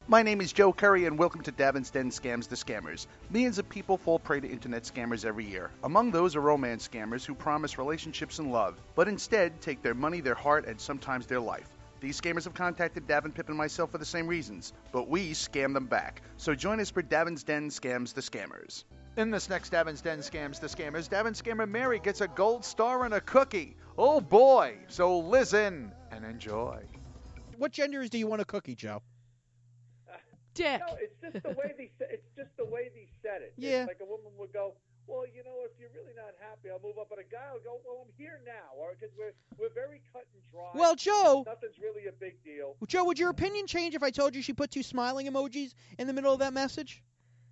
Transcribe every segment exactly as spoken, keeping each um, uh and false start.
My name is Joe Curry, and welcome to Davin's Den Scams the Scammers. Millions of people fall prey to internet scammers every year. Among those are romance scammers who promise relationships and love, but instead take their money, their heart, and sometimes their life. These scammers have contacted Davin, Pip, and myself for the same reasons, but we scam them back. So join us for Davin's Den Scams the Scammers. In this next Davin's Den Scams the Scammers, Davin Scammer Mary gets a gold star and a cookie. Oh boy! So listen and enjoy. What genders do you want a cookie, Joe? Dick. No, it's just the way they it's just the way they said it. Yeah. It's like a woman would go, well, you know, if you're really not happy, I'll move up. But a guy will go, well, I'm here now, or because we're we're very cut and dry. Well, Joe. Nothing's really a big deal. Joe, would your opinion change if I told you she put two smiling emojis in the middle of that message?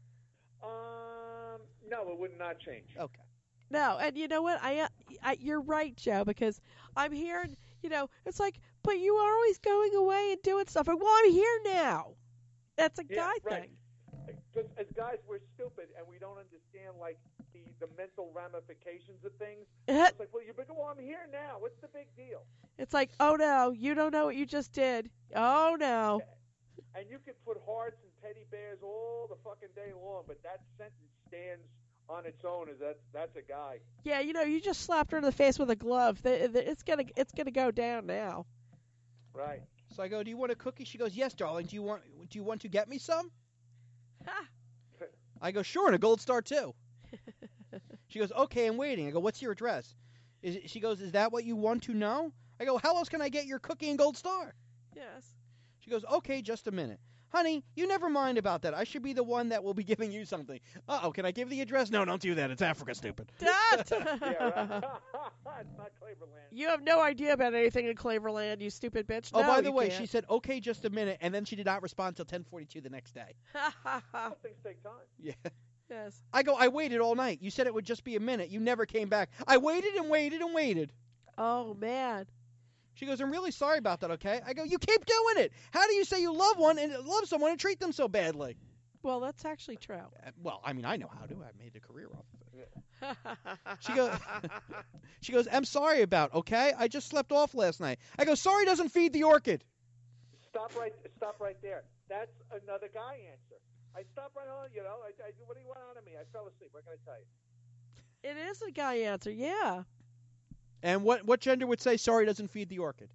Um, no, it would not change. Okay. No, and you know what? I, uh, I you're right, Joe, because I'm here, and you know, it's like, but you are always going away and doing stuff. And well, I'm here now. That's a Yeah, guy right. thing. Because as guys, we're stupid and we don't understand like the, the mental ramifications of things. It's like, well, you go, well, I'm here now. What's the big deal? It's like, oh no, you don't know what you just did. Oh no. And you could put hearts and teddy bears all the fucking day long, but that sentence stands on its own. As that's that's a guy. Yeah, you know, you just slapped her in the face with a glove. The- the- It's gonna it's gonna go down now. Right. So I go, do you want a cookie? She goes, yes, darling. Do you want do you want to get me some? Ha. I go, sure, and a gold star too. She goes, okay, I'm waiting. I go, what's your address? Is it, she goes, is that what you want to know? I go, how else can I get your cookie and gold star? Yes. She goes, okay, just a minute. Honey, you never mind about that. I should be the one that will be giving you something. Uh-oh, can I give the address? No, don't do that. It's Africa, stupid. That. Yeah, right. It's not Cleverland. You have no idea about anything in Claverland, you stupid bitch. Oh, No, by the you way, can't. she said, okay, just a minute, and then she did not respond until ten forty-two the next day. Well, things take time. Yeah. Yes. I go, I waited all night. You said it would just be a minute. You never came back. I waited and waited and waited. Oh man. She goes, I'm really sorry about that, okay? I go, you keep doing it. How do you say you love one and love someone and treat them so badly? Well, that's actually true. Uh, Well, I mean, I know how to. I made a career off of it. She goes, she goes, I'm sorry about, okay? I just slept off last night. I go, sorry doesn't feed the orchid. Stop right. Stop right there. That's another guy answer. I stopped right on. You know. I, I, what do you want out of me? I fell asleep. What can I tell you? It is a guy answer, yeah. And what, what gender would say sorry doesn't feed the orchid?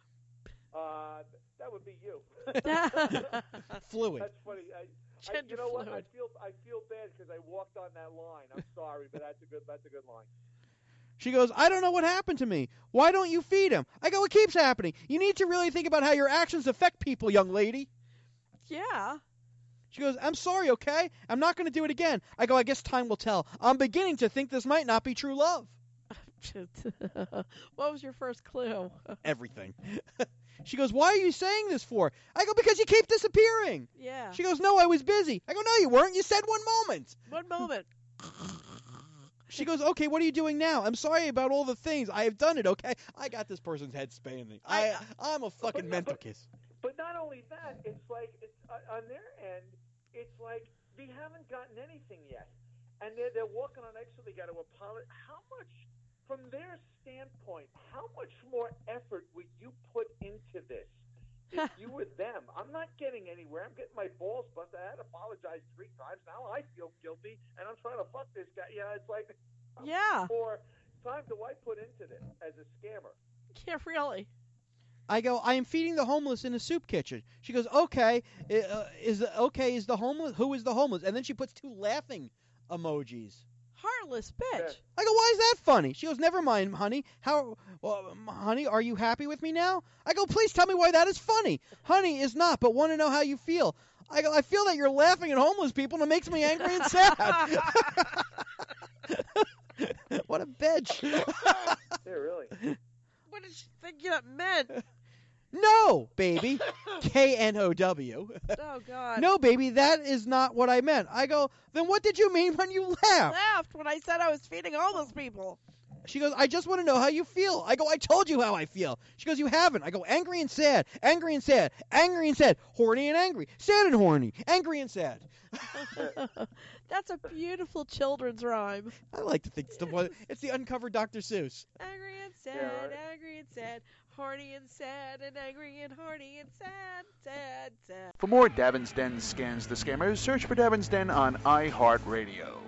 Uh, that would be you. Fluid. That's funny. I, I, Gender you know what? I fluid. feel I feel bad because I walked on that line. I'm sorry, but that's a good that's a good line. She goes, I don't know what happened to me. Why don't you feed him? I go, it keeps happening. You need to really think about how your actions affect people, young lady. Yeah. She goes, I'm sorry, okay? I'm not going to do it again. I go, I guess time will tell. I'm beginning to think this might not be true love. What was your first clue? Everything. She goes, why are you saying this for? I go, because you keep disappearing. Yeah. She goes, no, I was busy. I go, no, you weren't. You said one moment. One moment. She goes, okay, what are you doing now? I'm sorry about all the things. I have done it, okay? I got this person's head spinning. I, I'm a fucking But- mental but- kiss. But not only that, it's like it's uh, on their end. It's like they haven't gotten anything yet, and they're they're walking on eggshells. They got to apologize. How much, from their standpoint, how much more effort would you put into this if you were them? I'm not getting anywhere. I'm getting my balls busted. I had to apologize three times. Now I feel guilty, and I'm trying to fuck this guy. Yeah, it's like Yeah. Or time do I put into this as a scammer? Yeah, really. I go, I am feeding the homeless in a soup kitchen. She goes, okay, uh, is the, okay, is the homeless, who is the homeless? And then she puts two laughing emojis. Heartless bitch. Yeah. I go, why is that funny? She goes, never mind, honey. How, well, um, honey, are you happy with me now? I go, please tell me why that is funny. Honey is not, but want to know how you feel. I go, I feel that you're laughing at homeless people, and it makes me angry and sad. What a bitch. Yeah, really. What did she think it meant? No, baby. K N O W. Oh, God. No, baby, that is not what I meant. I go, then what did you mean when you I laughed? laughed when I said I was feeding homeless people. She goes, I just want to know how you feel. I go, I told you how I feel. She goes, you haven't. I go, angry and sad, angry and sad, angry and sad, horny and angry, sad and horny, angry and sad. That's a beautiful children's rhyme. I like to think it's the one. It's the uncovered Doctor Seuss. Angry and sad, Yeah, right. angry and sad, horny and sad and angry and horny and sad, sad, sad. For more Davin's Den Scans the Scammers, search for Davin's Den on iHeartRadio.